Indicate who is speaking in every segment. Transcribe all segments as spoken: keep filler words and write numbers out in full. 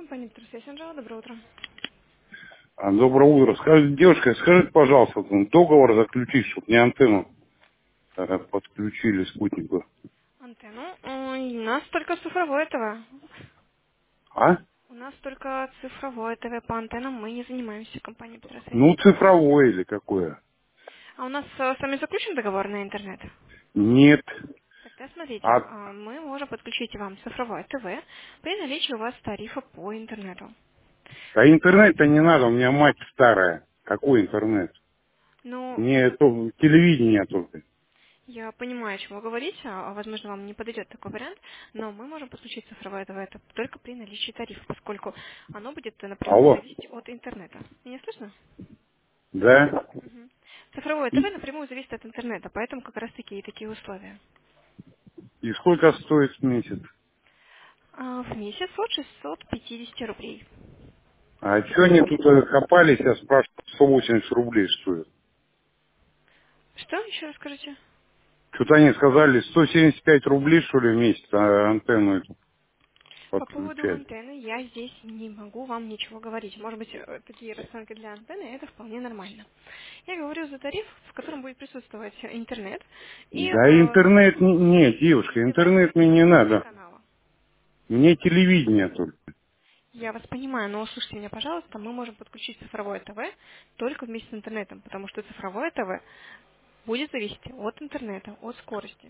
Speaker 1: Компания Петросвязь Анжела, доброе утро.
Speaker 2: А, Доброе утро. Скажите, девушка, скажите, пожалуйста, вот, договор заключить, чтобы мне антенну э, подключили спутнику.
Speaker 1: Антенну. Ой, у нас только цифровое ТВ.
Speaker 2: А?
Speaker 1: У нас только цифровое ТВ по антеннам, мы не занимаемся компанией Петросвязь.
Speaker 2: Ну, цифровое или какое?
Speaker 1: А у нас э, с вами заключен договор на интернет?
Speaker 2: Нет.
Speaker 1: Тогда смотрите,
Speaker 2: А,
Speaker 1: а, мы можем подключить вам цифровое ТВ при наличии у вас тарифа по интернету.
Speaker 2: а
Speaker 1: А,
Speaker 2: интернет-то не надо, у меня мать старая. Какой интернет?
Speaker 1: ну,
Speaker 2: Мне то, телевидение только.
Speaker 1: я понимаю, о чем вы говорите, а, возможно, вам не подойдет такой вариант, но мы можем подключить цифровое ТВ это только при наличии тарифа, поскольку оно будет э, напрямую
Speaker 2: Алло.
Speaker 1: зависеть от интернета. Меня слышно?
Speaker 2: Да?
Speaker 1: Мгм. Цифровое ТВ
Speaker 2: И,
Speaker 1: напрямую зависит от интернета, поэтому как раз таки и такие условия.
Speaker 2: и сколько стоит в месяц?
Speaker 1: А в месяц от шестьсот пятьдесят рублей.
Speaker 2: А что они тут э, копались, я спрашиваю, сто восемьдесят рублей стоит.
Speaker 1: Что еще раз скажите?
Speaker 2: Что-то они сказали, сто семьдесят пять рублей, что ли, в месяц а, антенну эту
Speaker 1: По поводу
Speaker 2: подключать.
Speaker 1: антенны я здесь не могу вам ничего говорить. Может быть, э, такие расценки для антенны это вполне нормально. Я говорю за тариф, в котором будет присутствовать интернет и
Speaker 2: Да
Speaker 1: э,
Speaker 2: интернет, не- нет, девушка,
Speaker 1: ТВ
Speaker 2: интернет мне
Speaker 1: вместо
Speaker 2: не
Speaker 1: четыре
Speaker 2: надо.
Speaker 1: канала.
Speaker 2: Мне телевидение только.
Speaker 1: Я вас понимаю, но услышьте меня, пожалуйста, мы можем подключить цифровое ТВ только вместе с интернетом, потому что цифровое ТВ будет зависеть от интернета, от скорости.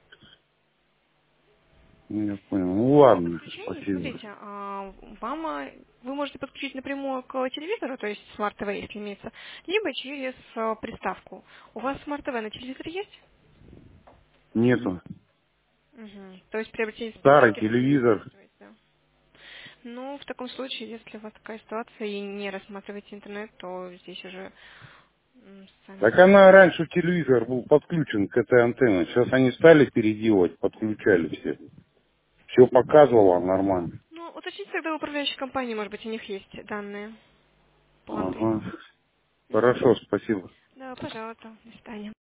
Speaker 2: Ну, я понял. Ну
Speaker 1: При
Speaker 2: ладно,
Speaker 1: подключении,
Speaker 2: спасибо.
Speaker 1: смотрите, а, вам а, вы можете подключить напрямую к телевизору, то есть Smart T V, если имеется, либо через а, приставку. У вас Smart T V на телевизоре есть?
Speaker 2: Нету.
Speaker 1: Мгм. То есть приобретение
Speaker 2: Старый
Speaker 1: подписчики на телевизор
Speaker 2: телевизор.
Speaker 1: рассматриваете, да? Ну, в таком случае, если у вас такая ситуация и не рассматриваете интернет, то здесь уже м, сами
Speaker 2: Так
Speaker 1: решайте.
Speaker 2: она раньше телевизор был подключен к этой антенне. Сейчас они стали переделывать, подключали все. Все показывало нормально.
Speaker 1: Ну, уточните тогда у управляющей компании, может быть, у них есть данные по антенне.
Speaker 2: Ага.
Speaker 1: Мгм.
Speaker 2: Хорошо, спасибо.
Speaker 1: Да, пожалуйста, до свидания.